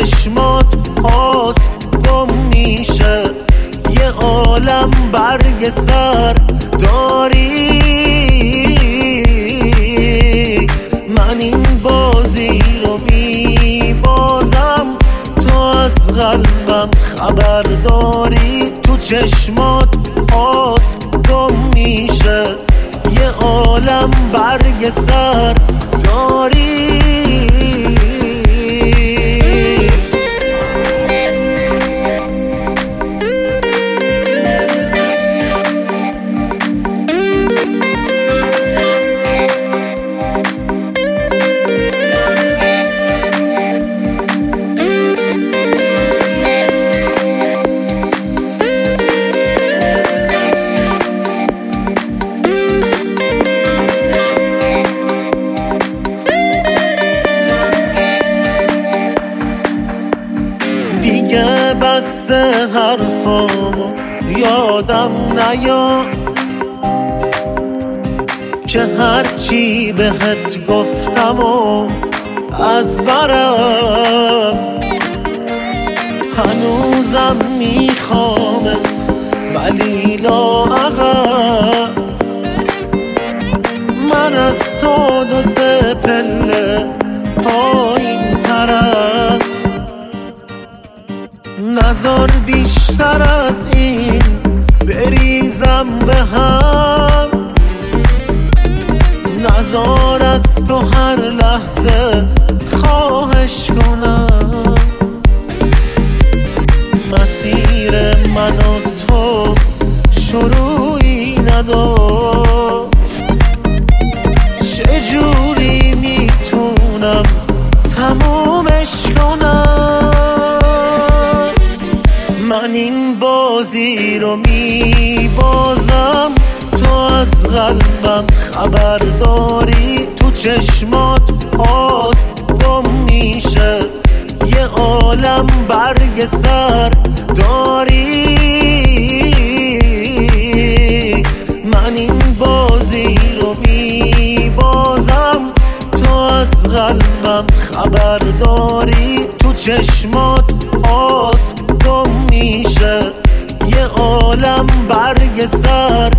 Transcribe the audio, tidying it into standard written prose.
چشمات آسک گم میشه، یه عالم برگ سر داری. من این بازی رو میبازم، تو از قلبم خبر داری. تو چشمات آسک گم میشه، یه عالم برگ سر داری. دیگه بس حرفامو یادم نیا، که هرچی بهت گفتم و از برم هنوزم میخوامت ولی لااقل. من از تو 2-3 پله پایین ترم، نذار بیشتر از این بریزم به هم. نذار از تو هر لحظه خواهش کنم. مسیر من و تو شروعی نداشت، چجوری میتونم تمومش کنم؟ من این بازی رو میبازم، تو از قلبم خبر داری. تو چشمات آسک گم میشه، یه عالم برگ سر داری. من این بازی رو میبازم، تو از قلبم خبر داری. تو چشمات آسک گم میشه، یه عالم برگ سر